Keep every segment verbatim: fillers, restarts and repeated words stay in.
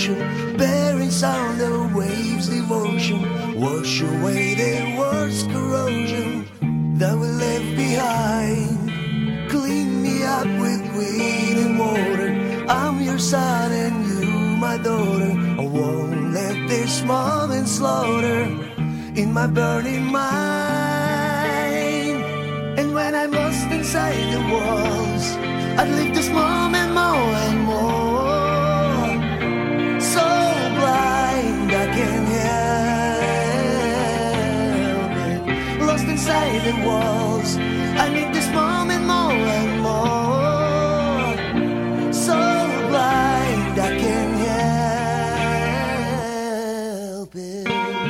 ocean, bearing sound of waves, devotion. Wash away the worst corrosion that we left behind. Clean me up with wind and water. I'm your son and you my daughter. I won't let this moment slaughter in my burning mind. And when I'm lost inside the walls, I'd live this moment more and more. So blind I can't help it. Lost inside the walls, I need this moment more and more. So blind I can't help it.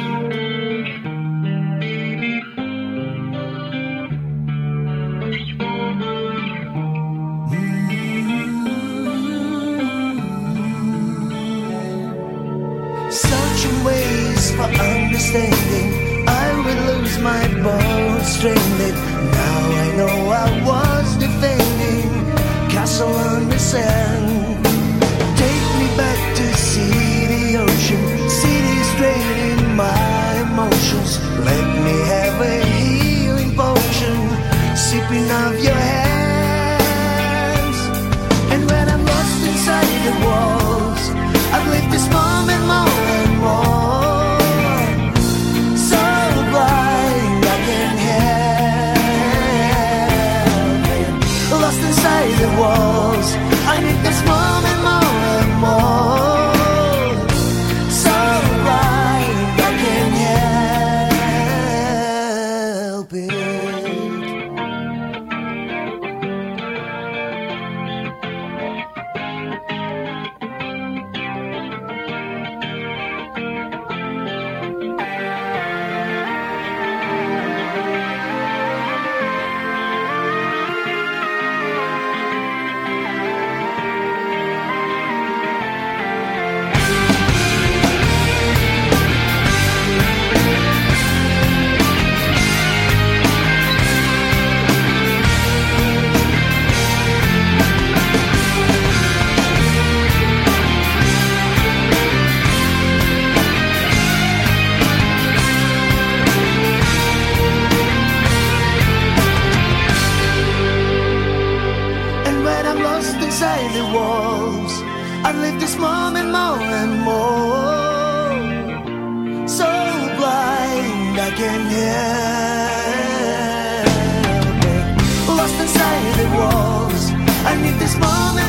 Searching ways for understanding, I will lose my bones stranded. Now I know I was defending castle on the sand. Take me back to see the ocean, cities draining my emotions. Let me have a healing potion, sipping of your hands. And when I'm lost inside the walls, I've lived this moment more and more. So blind I can't help it. Lost inside the walls, I need this moment more and more. So blind I can't help it. Inside the walls, I live this moment more and more. So blind I can't help it. Lost inside the walls, I need this moment